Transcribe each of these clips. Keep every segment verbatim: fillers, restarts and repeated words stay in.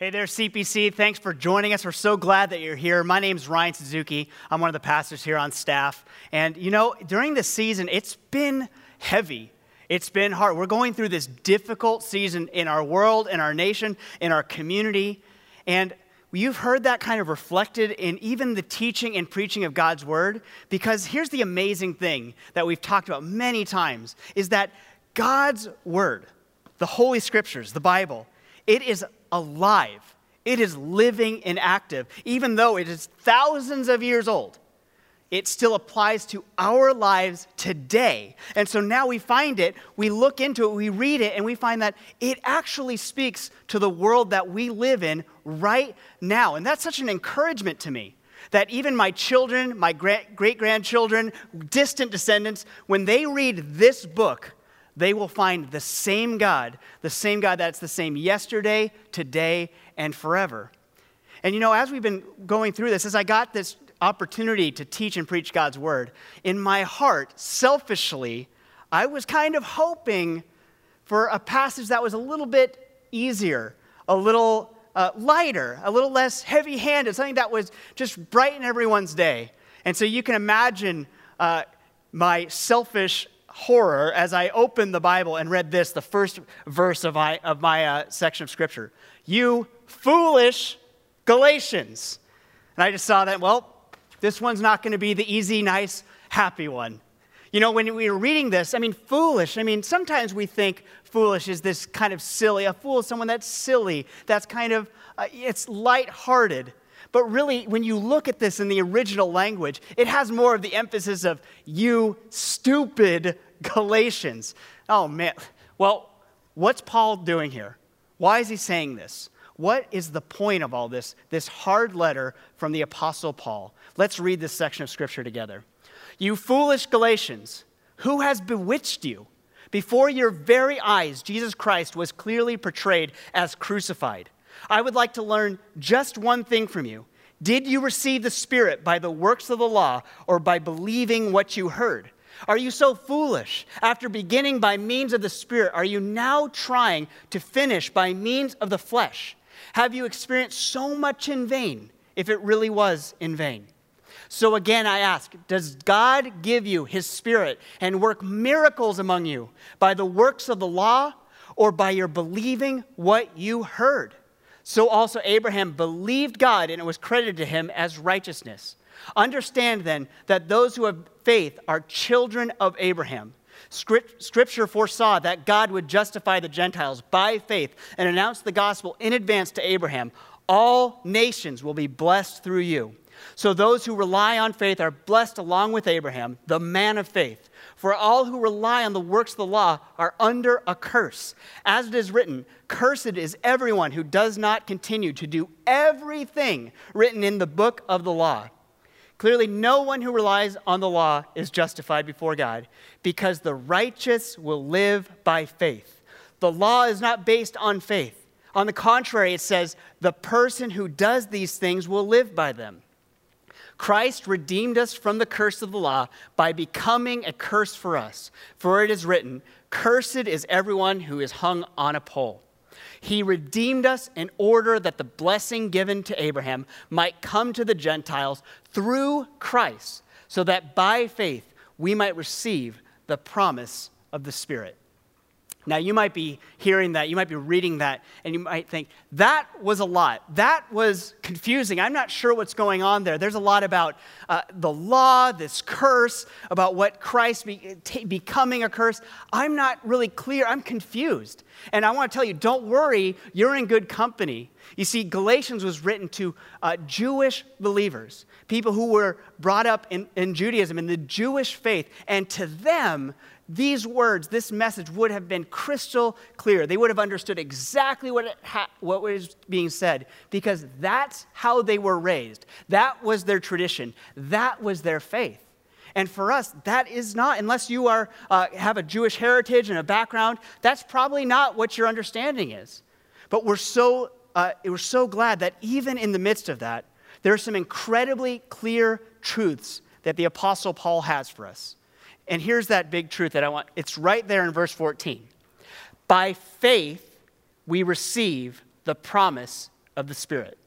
Hey there, C P C. Thanks for joining us. We're so glad that you're here. My name's Ryan Suzuki. I'm one of the pastors here on staff. And, you know, during this season, it's been heavy. It's been hard. We're going through this difficult season in our world, in our nation, in our community. And you've heard that kind of reflected in even the teaching and preaching of God's word. Because here's the amazing thing that we've talked about many times, is that God's word, the Holy Scriptures, the Bible, it is alive. It is living and active. Even though it is thousands of years old, it still applies to our lives today. And so now we find it, we look into it, we read it, and we find that it actually speaks to the world that we live in right now. And that's such an encouragement to me, that even my children, my great-grandchildren, distant descendants, when they read this book, they will find the same God, the same God that's the same yesterday, today, and forever. And you know, as we've been going through this, as I got this opportunity to teach and preach God's word, in my heart, selfishly, I was kind of hoping for a passage that was a little bit easier, a little uh, lighter, a little less heavy-handed, something that was just brighten everyone's day. And so you can imagine uh, my selfish horror as I opened the Bible and read this, the first verse of my, of my uh, section of Scripture. You foolish Galatians. And I just saw that, well, this one's not going to be the easy, nice, happy one. You know, when we were reading this, I mean, foolish, I mean, sometimes we think foolish is this kind of silly. A fool is someone that's silly, that's kind of, uh, it's lighthearted. But really, when you look at this in the original language, it has more of the emphasis of you stupid Galatians. Oh, man. Well, what's Paul doing here? Why is he saying this? What is the point of all this, this hard letter from the Apostle Paul? Let's read this section of Scripture together. You foolish Galatians, who has bewitched you? Before your very eyes, Jesus Christ was clearly portrayed as crucified. I would like to learn just one thing from you. Did you receive the Spirit by the works of the law or by believing what you heard? Are you so foolish? After beginning by means of the Spirit, are you now trying to finish by means of the flesh? Have you experienced so much in vain, if it really was in vain? So again, I ask, does God give you his Spirit and work miracles among you by the works of the law or by your believing what you heard? So also Abraham believed God, and it was credited to him as righteousness. Understand then that those who have faith are children of Abraham. Scripture foresaw that God would justify the Gentiles by faith and announce the gospel in advance to Abraham. All nations will be blessed through you. So those who rely on faith are blessed along with Abraham, the man of faith. For all who rely on the works of the law are under a curse. As it is written, cursed is everyone who does not continue to do everything written in the book of the law. Clearly, no one who relies on the law is justified before God, because the righteous will live by faith. The law is not based on faith. On the contrary, it says, the person who does these things will live by them. Christ redeemed us from the curse of the law by becoming a curse for us. For it is written, cursed is everyone who is hung on a pole. He redeemed us in order that the blessing given to Abraham might come to the Gentiles through Christ, so that by faith we might receive the promise of the Spirit. Now, you might be hearing that, you might be reading that, and you might think, that was a lot. That was confusing. I'm not sure what's going on there. There's a lot about uh, the law, this curse, about what Christ be, t- becoming a curse. I'm not really clear. I'm confused. And I want to tell you, don't worry, you're in good company. You see, Galatians was written to uh, Jewish believers, people who were brought up in, in Judaism, in the Jewish faith, and to them, these words, this message would have been crystal clear. They would have understood exactly what, it ha- what was being said, because that's how they were raised. That was their tradition. That was their faith. And for us, that is not, unless you are uh, have a Jewish heritage and a background, that's probably not what your understanding is. But we're so uh, we're so glad that even in the midst of that, there are some incredibly clear truths that the Apostle Paul has for us. And here's that big truth that I want. It's right there in verse fourteen. By faith, we receive the promise of the Spirit.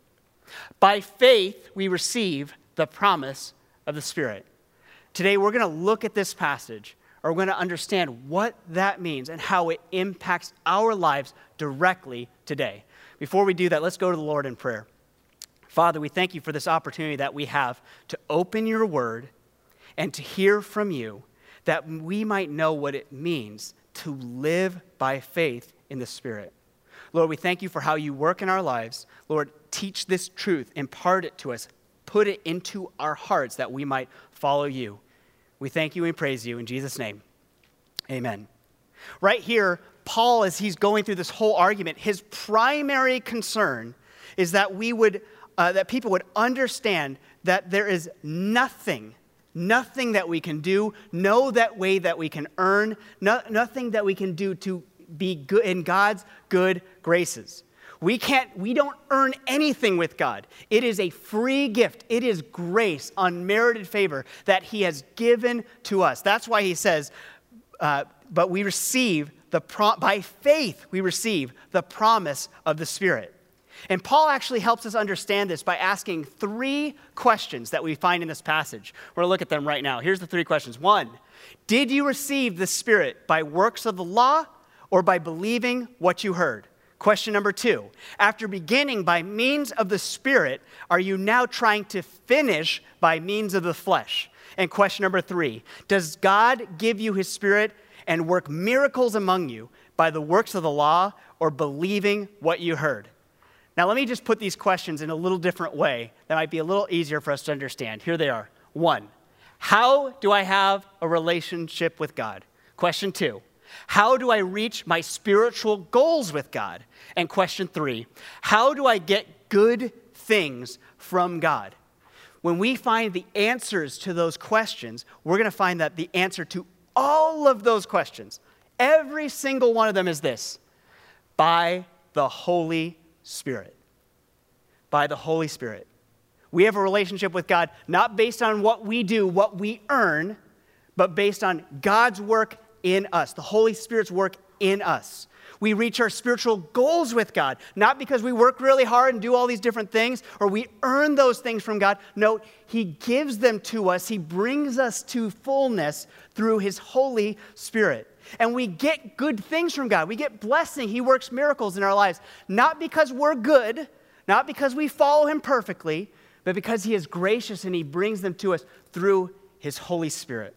By faith, we receive the promise of the Spirit. Today, we're going to look at this passage, or we're going to understand what that means and how it impacts our lives directly today. Before we do that, let's go to the Lord in prayer. Father, we thank you for this opportunity that we have to open your word and to hear from you, that we might know what it means to live by faith in the Spirit. Lord, we thank you for how you work in our lives. Lord, teach this truth, impart it to us, put it into our hearts that we might follow you. We thank you and praise you in Jesus' name. Amen. Right here, Paul, as he's going through this whole argument, his primary concern is that we would, uh, that people would understand that there is nothing, nothing that we can do, no that way that we can earn, no, nothing that we can do to be good in God's good graces. We can't, we don't earn anything with God. It is a free gift. It is grace, unmerited favor that he has given to us. That's why he says, uh, but we receive the, pro- by faith, we receive the promise of the Spirit. And Paul actually helps us understand this by asking three questions that we find in this passage. We're going to look at them right now. Here's the three questions. One, did you receive the Spirit by works of the law or by believing what you heard? Question number two, after beginning by means of the Spirit, are you now trying to finish by means of the flesh? And question number three, does God give you his Spirit and work miracles among you by the works of the law or believing what you heard? Now, let me just put these questions in a little different way that might be a little easier for us to understand. Here they are. One, how do I have a relationship with God? Question two, how do I reach my spiritual goals with God? And question three, how do I get good things from God? When we find the answers to those questions, we're going to find that the answer to all of those questions, every single one of them is this: by the Holy Spirit. By the Holy Spirit. We have a relationship with God not based on what we do, what we earn, but based on God's work in us, the Holy Spirit's work in us. We reach our spiritual goals with God, not because we work really hard and do all these different things, or we earn those things from God. No, he gives them to us. He brings us to fullness through his Holy Spirit. And we get good things from God. We get blessing. He works miracles in our lives, not because we're good, not because we follow him perfectly, but because he is gracious and he brings them to us through his Holy Spirit.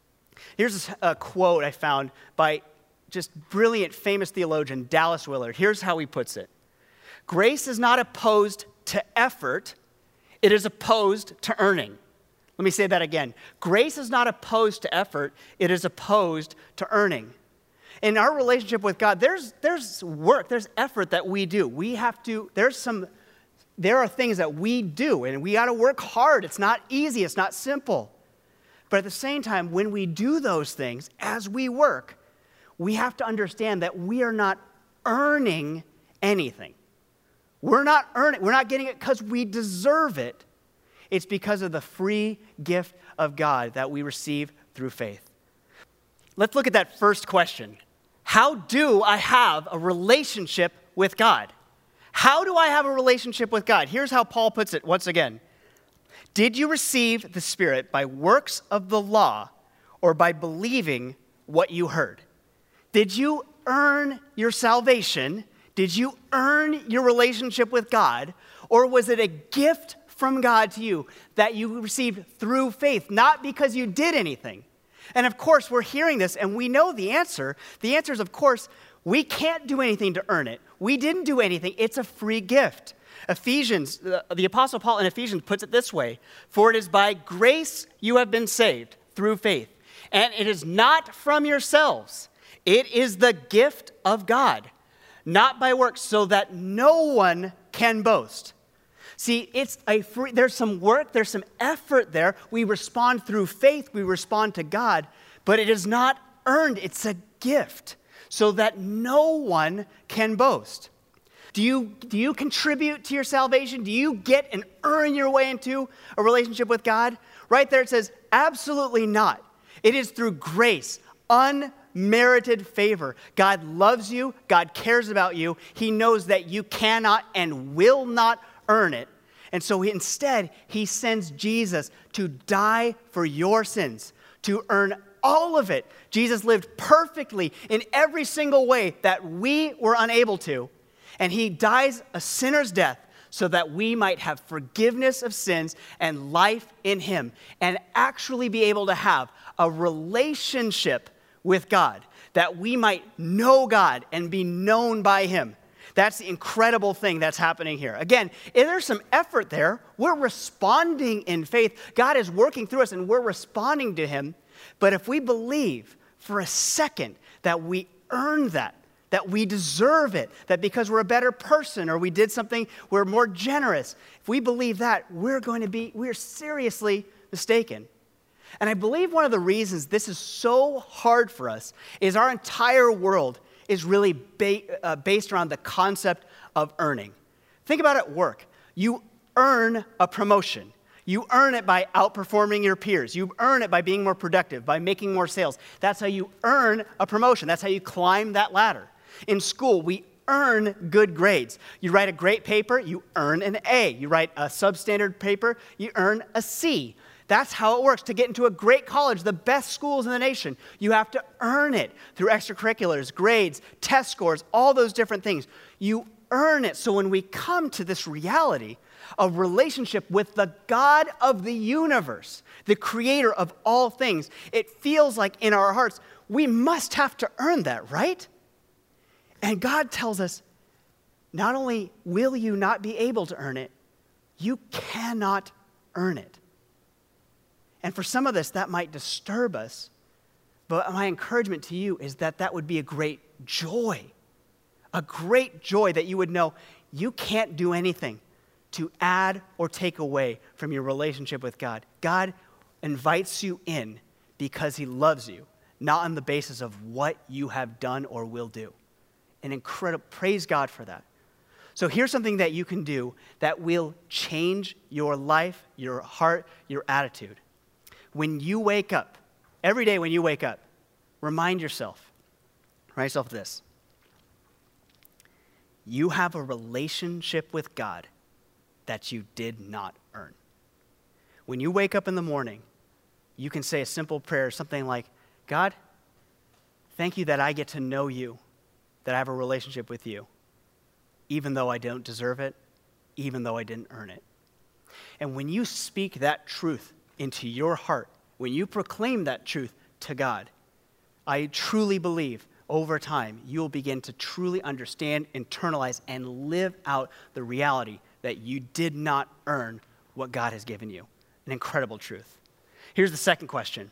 Here's a quote I found by just brilliant, famous theologian Dallas Willard. Here's how he puts it. Grace is not opposed to effort. It is opposed to earning. Let me say that again. Grace is not opposed to effort. It is opposed to earning. In our relationship with God, there's, there's work, there's effort that we do. We have to, there's some, there are things that we do, and we got to work hard. It's not easy. It's not simple. But at the same time, when we do those things, as we work, we have to understand that we are not earning anything. We're not earning, we're not getting it because we deserve it. It's because of the free gift of God that we receive through faith. Let's look at that first question. How do I have a relationship with God? How do I have a relationship with God? Here's how Paul puts it once again. Did you receive the Spirit by works of the law or by believing what you heard? Did you earn your salvation? Did you earn your relationship with God? Or was it a gift from God to you that you received through faith, not because you did anything? And of course, we're hearing this and we know the answer. The answer is, of course, we can't do anything to earn it. We didn't do anything. It's a free gift. Ephesians, the, the Apostle Paul in Ephesians puts it this way: for it is by grace you have been saved through faith, and it is not from yourselves. It is the gift of God, not by works, so that no one can boast. See, it's a free, there's some work, there's some effort there. We respond through faith, we respond to God, but it is not earned. It's a gift, so that no one can boast. Do you, do you contribute to your salvation? Do you get and earn your way into a relationship with God? Right there it says, absolutely not. It is through grace, un unmerited favor. God loves you. God cares about you. He knows that you cannot and will not earn it. And so he, instead, he sends Jesus to die for your sins, to earn all of it. Jesus lived perfectly in every single way that we were unable to. And he dies a sinner's death so that we might have forgiveness of sins and life in him and actually be able to have a relationship with God, that we might know God and be known by him. That's the incredible thing that's happening here. Again, if there's some effort there, we're responding in faith. God is working through us and we're responding to him. But if we believe for a second that we earned that, that we deserve it, that because we're a better person or we did something, we're more generous, if we believe that, we're going to be, we're seriously mistaken. And I believe one of the reasons this is so hard for us is our entire world is really ba- uh, based around the concept of earning. Think about it at work. You earn a promotion. You earn it by outperforming your peers. You earn it by being more productive, by making more sales. That's how you earn a promotion. That's how you climb that ladder. In school, we earn good grades. You write a great paper, you earn an A. You write a substandard paper, you earn a C. That's how it works. To get into a great college, the best schools in the nation, you have to earn it through extracurriculars, grades, test scores, all those different things. You earn it. So when we come to this reality of relationship with the God of the universe, the creator of all things, it feels like in our hearts, we must have to earn that, right? And God tells us, not only will you not be able to earn it, you cannot earn it. And for some of us, that might disturb us, but my encouragement to you is that that would be a great joy, a great joy that you would know you can't do anything to add or take away from your relationship with God. God invites you in because he loves you, not on the basis of what you have done or will do. An incredible, praise God for that. So here's something that you can do that will change your life, your heart, your attitude. When you wake up, every day when you wake up, remind yourself, remind yourself of this. You have a relationship with God that you did not earn. When you wake up in the morning, you can say a simple prayer, something like, God, thank you that I get to know you, that I have a relationship with you, even though I don't deserve it, even though I didn't earn it. And when you speak that truth into your heart, when you proclaim that truth to God, I truly believe over time you'll begin to truly understand, internalize, and live out the reality that you did not earn what God has given you. An incredible truth. Here's the second question.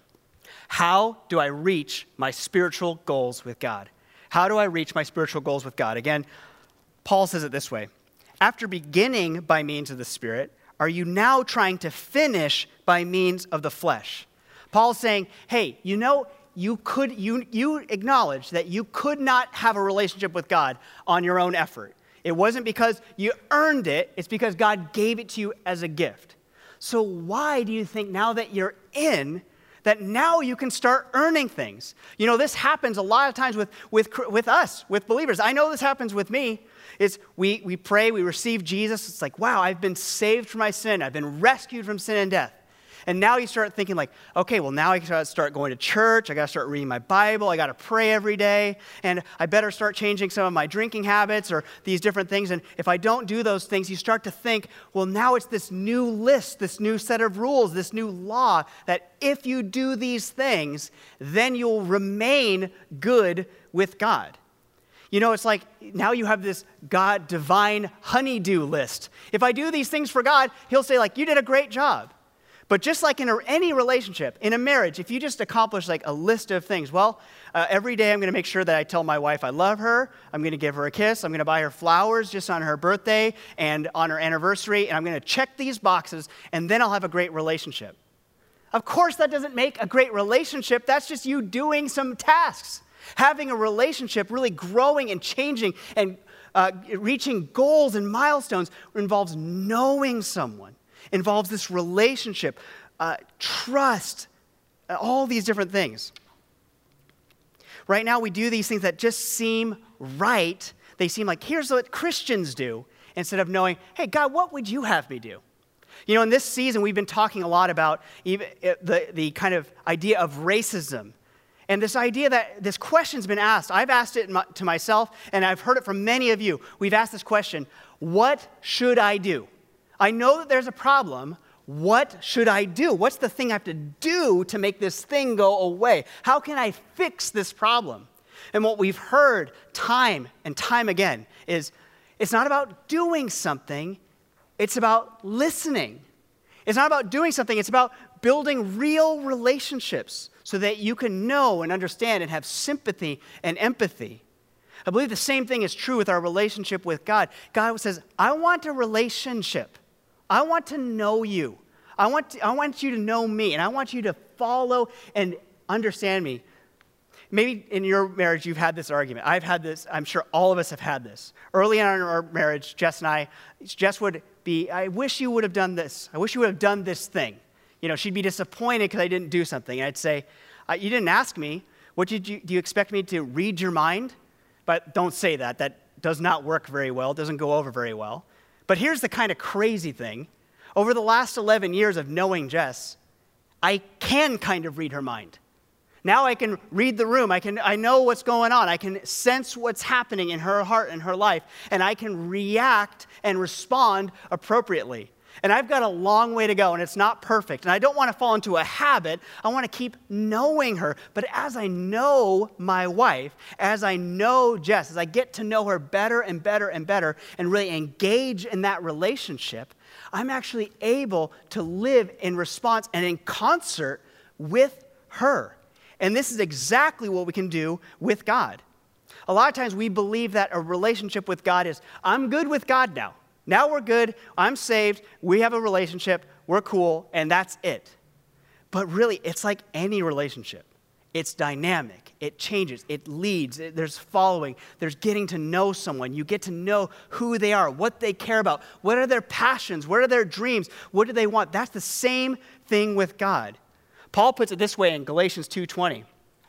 How do I reach my spiritual goals with God? How do I reach my spiritual goals with God? Again, Paul says it this way. After beginning by means of the Spirit, are you now trying to finish by means of the flesh? Paul's saying, hey, you know, you could you you acknowledge that you could not have a relationship with God on your own effort. It wasn't because you earned it, it's because God gave it to you as a gift. So why do you think now that you're in, that now you can start earning things? You know, this happens a lot of times with, with, with us, with believers. I know this happens with me. It's we, we pray, we receive Jesus. It's like, wow, I've been saved from my sin. I've been rescued from sin and death. And now you start thinking like, okay, well, now I got to start going to church. I got to start reading my Bible. I got to pray every day. And I better start changing some of my drinking habits or these different things. And if I don't do those things, you start to think, well, now it's this new list, this new set of rules, this new law that if you do these things, then you'll remain good with God. You know, it's like now you have this God divine honeydew list. If I do these things for God, he'll say like, you did a great job. But just like in a, any relationship, in a marriage, if you just accomplish like a list of things, well, uh, every day I'm going to make sure that I tell my wife I love her, I'm going to give her a kiss, I'm going to buy her flowers just on her birthday and on her anniversary, and I'm going to check these boxes, and then I'll have a great relationship. Of course, that doesn't make a great relationship. That's just you doing some tasks. Having a relationship, really growing and changing and uh, reaching goals and milestones involves knowing someone. Involves this relationship, uh, trust, all these different things. Right now, we do these things that just seem right. They seem like, here's what Christians do, instead of knowing, hey, God, what would you have me do? You know, in this season, we've been talking a lot about even the, the kind of idea of racism. And this idea that this question's been asked. I've asked it to myself, and I've heard it from many of you. We've asked this question, what should I do? I know that there's a problem. What should I do? What's the thing I have to do to make this thing go away? How can I fix this problem? And what we've heard time and time again is it's not about doing something, it's about listening. It's not about doing something, it's about building real relationships so that you can know and understand and have sympathy and empathy. I believe the same thing is true with our relationship with God. God says, I want a relationship. I want to know you. I want, to, I want you to know me, and I want you to follow and understand me. Maybe in your marriage, you've had this argument. I've had this. I'm sure all of us have had this. Early on in our marriage, Jess and I, Jess would be, I wish you would have done this. I wish you would have done this thing. You know, she'd be disappointed because I didn't do something. And I'd say, you didn't ask me. What did you, do you expect me to read your mind? But don't say that. That does not work very well. It doesn't go over very well. But here's the kind of crazy thing. Over the last eleven years of knowing Jess, I can kind of read her mind. Now I can read the room. I can. I know what's going on. I can sense what's happening in her heart and her life, and I can react and respond appropriately. And I've got a long way to go, and it's not perfect. And I don't want to fall into a habit. I want to keep knowing her. But as I know my wife, as I know Jess, as I get to know her better and better and better, and really engage in that relationship, I'm actually able to live in response and in concert with her. And this is exactly what we can do with God. A lot of times we believe that a relationship with God is, I'm good with God now. Now we're good, I'm saved, we have a relationship, we're cool, and that's it. But really, it's like any relationship. It's dynamic, it changes, it leads, it, there's following, there's getting to know someone. You get to know who they are, what they care about, what are their passions, what are their dreams, what do they want. That's the same thing with God. Paul puts it this way in Galatians two twenty.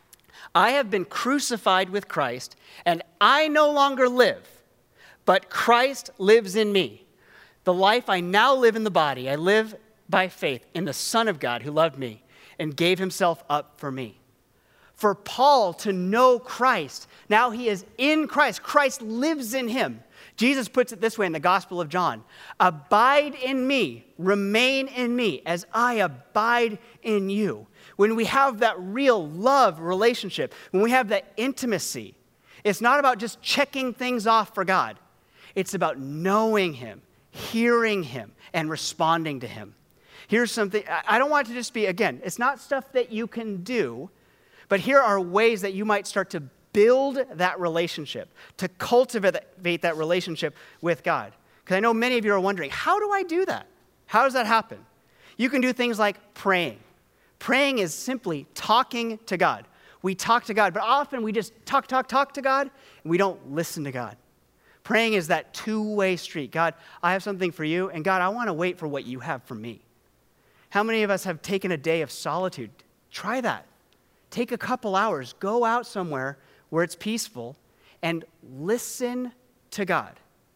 I have been crucified with Christ, and I no longer live, but Christ lives in me. The life I now live in the body, I live by faith in the Son of God who loved me and gave himself up for me. For Paul to know Christ, now he is in Christ. Christ lives in him. Jesus puts it this way in the Gospel of John. Abide in me, remain in me, as I abide in you. When we have that real love relationship, when we have that intimacy, it's not about just checking things off for God. It's about knowing him, hearing him, and responding to him. Here's something, I don't want it to just be, again, it's not stuff that you can do, but here are ways that you might start to build that relationship, to cultivate that relationship with God. Because I know many of you are wondering, how do I do that? How does that happen? You can do things like praying. Praying is simply talking to God. We talk to God, but often we just talk, talk, talk to God, and we don't listen to God. Praying is that two-way street. God, I have something for you, and God, I want to wait for what you have for me. How many of us have taken a day of solitude? Try that. Take a couple hours, go out somewhere where it's peaceful, and listen to God.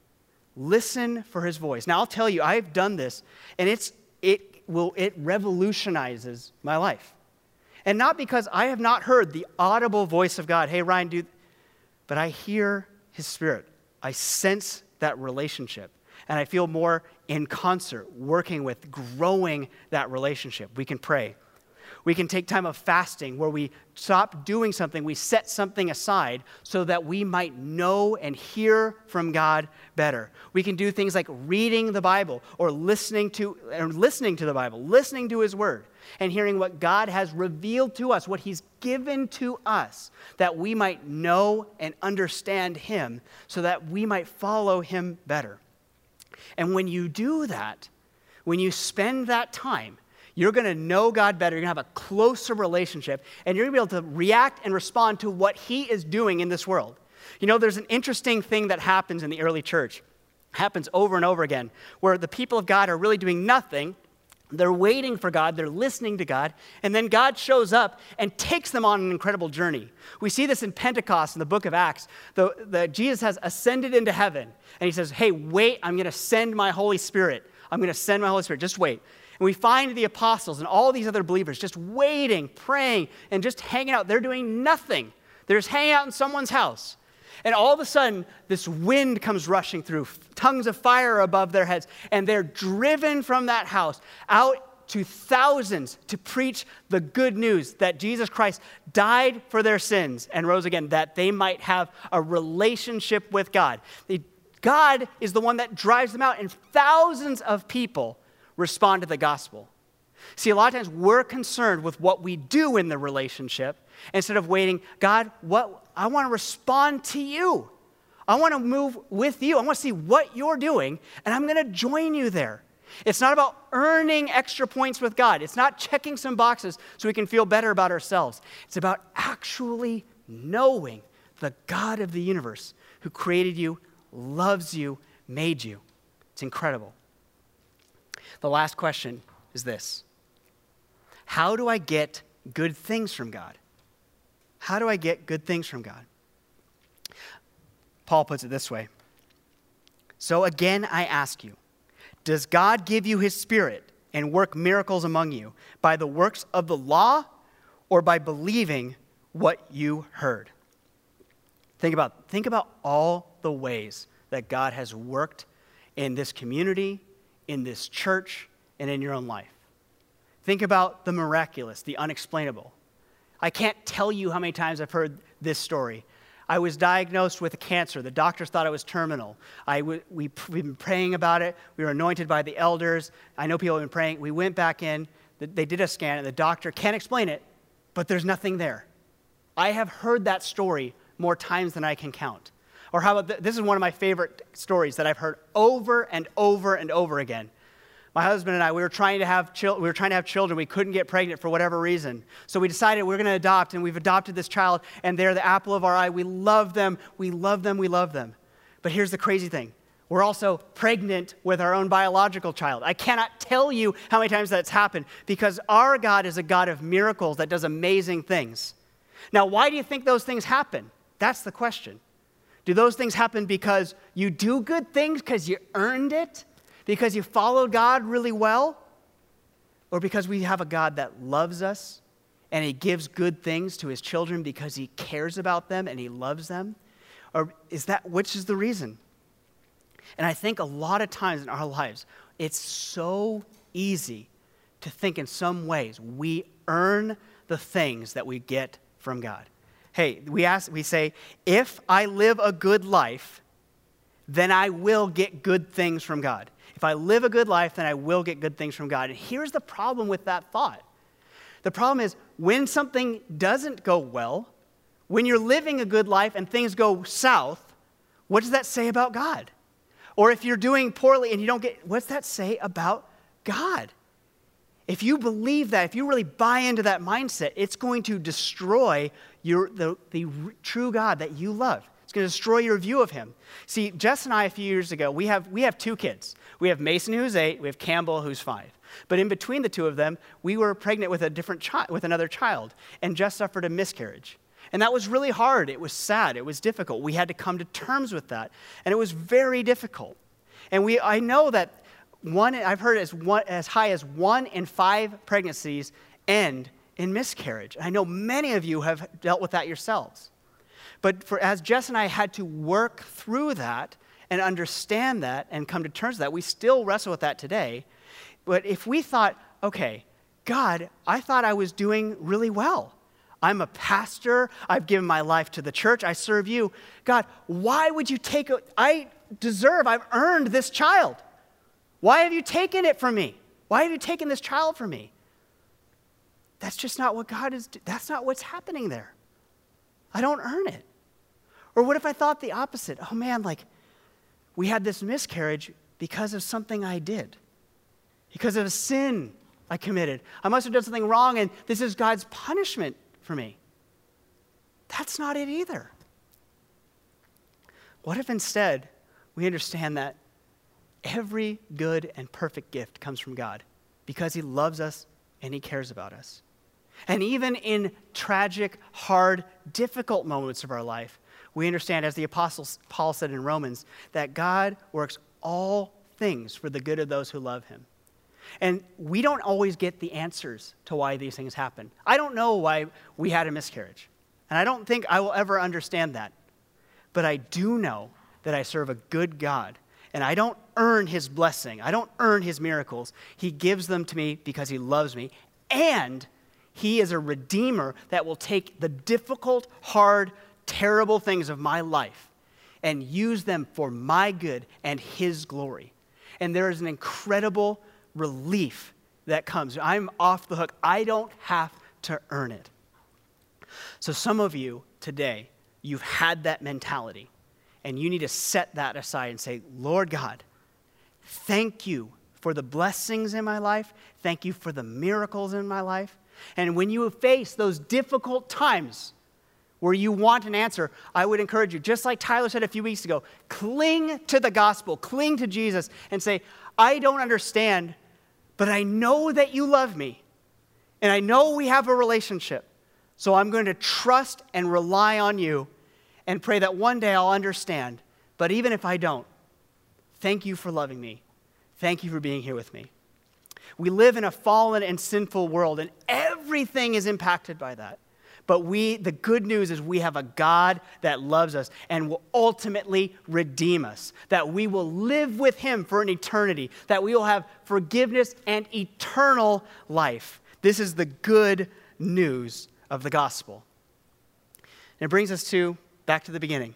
Listen for his voice. Now, I'll tell you, I've done this, and it's it will it revolutionizes my life. And not because I have not heard the audible voice of God, hey, Ryan, do, but I hear his Spirit. I sense that relationship, and I feel more in concert, working with, growing that relationship. We can pray. We can take time of fasting where we stop doing something, we set something aside so that we might know and hear from God better. We can do things like reading the Bible or listening to, or listening to the Bible, listening to his word, and hearing what God has revealed to us, what he's given to us, that we might know and understand him so that we might follow him better. And when you do that, when you spend that time, you're going to know God better. You're going to have a closer relationship, and you're going to be able to react and respond to what he is doing in this world. You know, there's an interesting thing that happens in the early church. It happens over and over again, where the people of God are really doing nothing. They're waiting for God, they're listening to God, and then God shows up and takes them on an incredible journey. We see this in Pentecost in the book of Acts. The, the, Jesus has ascended into heaven, and he says, hey, wait, I'm going to send my Holy Spirit. I'm going to send my Holy Spirit, just wait. And we find the apostles and all these other believers just waiting, praying, and just hanging out. They're doing nothing. They're just hanging out in someone's house. And all of a sudden, this wind comes rushing through, tongues of fire above their heads, and they're driven from that house out to thousands to preach the good news that Jesus Christ died for their sins and rose again, that they might have a relationship with God. God is the one that drives them out, and thousands of people respond to the gospel. See, a lot of times we're concerned with what we do in the relationship instead of waiting, God, what I want to respond to you. I want to move with you. I want to see what you're doing, and I'm going to join you there. It's not about earning extra points with God. It's not checking some boxes so we can feel better about ourselves. It's about actually knowing the God of the universe who created you, loves you, made you. It's incredible. The last question is this: how do I get good things from God? How do I get good things from God? Paul puts it this way. So again, I ask you, does God give you his Spirit and work miracles among you by the works of the law or by believing what you heard? Think about, think about all the ways that God has worked in this community, in this church, and in your own life. Think about the miraculous, the unexplainable. I can't tell you how many times I've heard this story. I was diagnosed with a cancer. The doctors thought I was terminal. I w- we, we've been praying about it. We were anointed by the elders. I know people have been praying. We went back in. They did a scan, and the doctor can't explain it, but there's nothing there. I have heard that story more times than I can count. Or how about, th- this is one of my favorite stories that I've heard over and over and over again. My husband and I, we were trying to have chil- we were trying to have children. We couldn't get pregnant for whatever reason. So we decided we're going to adopt, and we've adopted this child, and they're the apple of our eye. We love them. We love them. We love them. But here's the crazy thing. We're also pregnant with our own biological child. I cannot tell you how many times that's happened because our God is a God of miracles that does amazing things. Now, why do you think those things happen? That's the question. Do those things happen because you do good things because you earned it? Because you followed God really well? Or because we have a God that loves us and he gives good things to his children because he cares about them and he loves them? Or is that, which is the reason? And I think a lot of times in our lives, it's so easy to think in some ways we earn the things that we get from God. Hey, we ask, we say, if I live a good life, then I will get good things from God. If I live a good life, then I will get good things from God. And here's the problem with that thought. The problem is when something doesn't go well, when you're living a good life and things go south, what does that say about God? Or if you're doing poorly and you don't get, what's that say about God? If you believe that, if you really buy into that mindset, it's going to destroy your, the, the true God that you love. It's going to destroy your view of him. See, Jess and I, a few years ago, we have we have two kids. We have Mason, who's eight. We have Campbell, who's five. But in between the two of them, we were pregnant with a different child, with another child, and Jess suffered a miscarriage. And that was really hard. It was sad. It was difficult. We had to come to terms with that, and it was very difficult. And we, I know that one, I've heard as one as high as one in five pregnancies end in miscarriage. I know many of you have dealt with that yourselves. But for as Jess and I had to work through that and understand that and come to terms with that, we still wrestle with that today. But if we thought, okay, God, I thought I was doing really well. I'm a pastor. I've given my life to the church. I serve you. God, why would you take it? I deserve, I've earned this child. Why have you taken it from me? Why have you taken this child from me? That's just not what God is, that's not what's happening there. I don't earn it. Or what if I thought the opposite? Oh man, like we had this miscarriage because of something I did, because of a sin I committed. I must have done something wrong and this is God's punishment for me. That's not it either. What if instead we understand that every good and perfect gift comes from God because he loves us and he cares about us. And even in tragic, hard, difficult moments of our life, we understand, as the Apostle Paul said in Romans, that God works all things for the good of those who love him. And we don't always get the answers to why these things happen. I don't know why we had a miscarriage, and I don't think I will ever understand that. But I do know that I serve a good God, and I don't earn his blessing. I don't earn his miracles. He gives them to me because he loves me, and he is a redeemer that will take the difficult, hard, terrible things of my life and use them for my good and his glory. And there is an incredible relief that comes. I'm off the hook. I don't have to earn it. So some of you today, you've had that mentality, and you need to set that aside and say, Lord God, thank you for the blessings in my life. Thank you for the miracles in my life. And when you face those difficult times where you want an answer, I would encourage you, just like Tyler said a few weeks ago, cling to the gospel, cling to Jesus, and say, I don't understand, but I know that you love me, and I know we have a relationship, so I'm going to trust and rely on you and pray that one day I'll understand. But even if I don't, thank you for loving me. Thank you for being here with me. We live in a fallen and sinful world, and everything is impacted by that. But we, the good news is we have a God that loves us and will ultimately redeem us, that we will live with him for an eternity, that we will have forgiveness and eternal life. This is the good news of the gospel. And it brings us to, back to the beginning.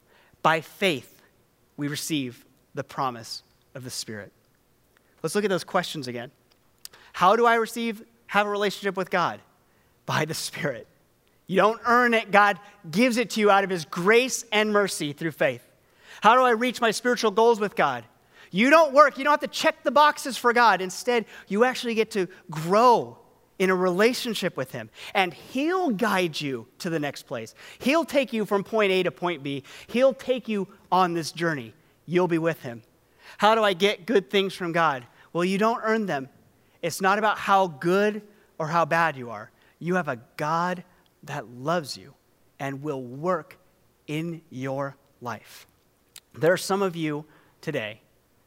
By faith, we receive the promise of the Spirit. Let's look at those questions again. How do I receive, have a relationship with God? By the Spirit. You don't earn it. God gives it to you out of his grace and mercy through faith. How do I reach my spiritual goals with God? You don't work. You don't have to check the boxes for God. Instead, you actually get to grow in a relationship with him, and he'll guide you to the next place. He'll take you from point A to point B. He'll take you on this journey. You'll be with him. How do I get good things from God? Well, you don't earn them. It's not about how good or how bad you are. You have a God that loves you and will work in your life. There are some of you today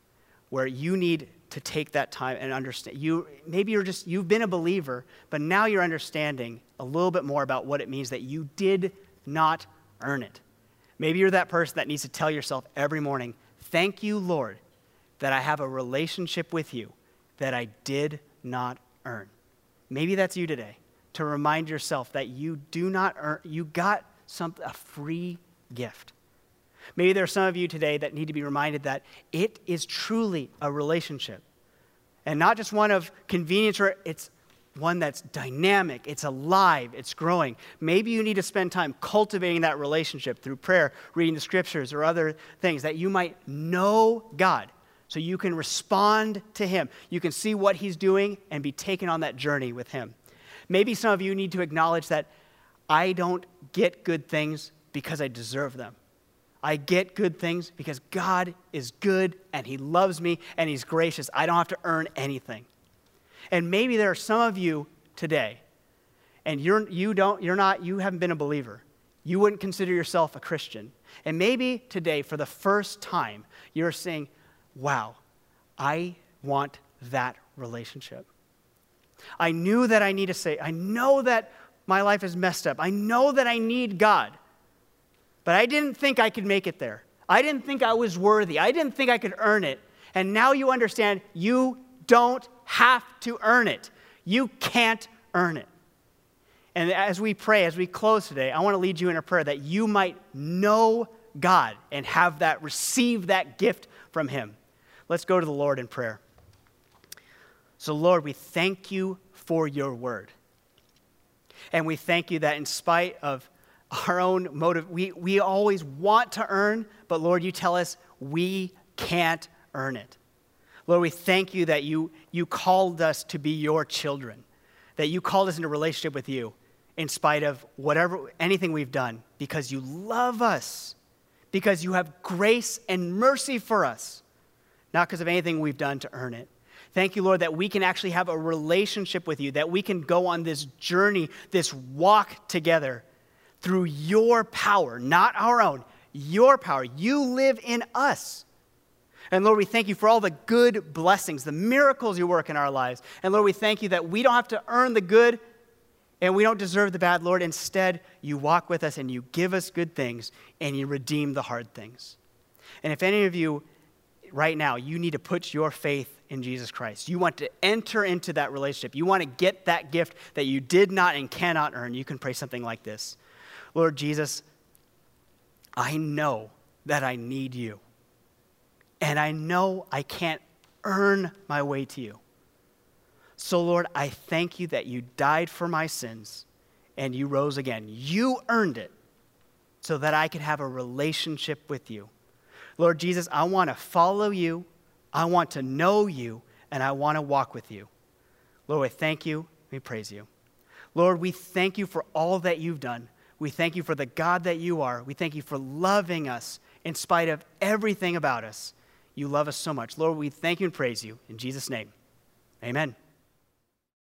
where you need to take that time and understand. You maybe you're just you've been a believer, but now you're understanding a little bit more about what it means that you did not earn it. Maybe you're that person that needs to tell yourself every morning, thank you, Lord, that I have a relationship with you that I did not earn. Maybe that's you today, to remind yourself that you do not earn, you got some, a free gift. Maybe there are some of you today that need to be reminded that it is truly a relationship. And not just one of convenience, or it's one that's dynamic, it's alive, it's growing. Maybe you need to spend time cultivating that relationship through prayer, reading the scriptures, or other things, that you might know God so you can respond to him. You can see what he's doing and be taken on that journey with him. Maybe some of you need to acknowledge that I don't get good things because I deserve them. I get good things because God is good and he loves me and he's gracious. I don't have to earn anything. And maybe there are some of you today, and you're you don't you're not you haven't been a believer. You wouldn't consider yourself a Christian. And maybe today, for the first time, you're saying, wow, I want that relationship. I knew that I need to say, I know that my life is messed up. I know that I need God. But I didn't think I could make it there. I didn't think I was worthy. I didn't think I could earn it. And now you understand you don't have to earn it. You can't earn it. And as we pray, as we close today, I want to lead you in a prayer that you might know God and have that, receive that gift from him. Let's go to the Lord in prayer. So Lord, we thank you for your word. And we thank you that in spite of our own motive, we, we always want to earn, but Lord, you tell us we can't earn it. Lord, we thank you that you, you called us to be your children, that you called us into a relationship with you in spite of whatever, anything we've done, because you love us, because you have grace and mercy for us, not because of anything we've done to earn it. Thank you, Lord, that we can actually have a relationship with you, that we can go on this journey, this walk together through your power, not our own, your power. You live in us. And Lord, we thank you for all the good blessings, the miracles you work in our lives. And Lord, we thank you that we don't have to earn the good and we don't deserve the bad, Lord. Instead, you walk with us and you give us good things and you redeem the hard things. And if any of you right now, you need to put your faith in Jesus Christ. You want to enter into that relationship. You want to get that gift that you did not and cannot earn. You can pray something like this. Lord Jesus, I know that I need you. And I know I can't earn my way to you. So, Lord, I thank you that you died for my sins and you rose again. You earned it so that I could have a relationship with you. Lord Jesus, I want to follow you. I want to know you, and I want to walk with you. Lord, we thank you. We praise you. Lord, we thank you for all that you've done. We thank you for the God that you are. We thank you for loving us in spite of everything about us. You love us so much. Lord, we thank you and praise you. In Jesus' name, amen.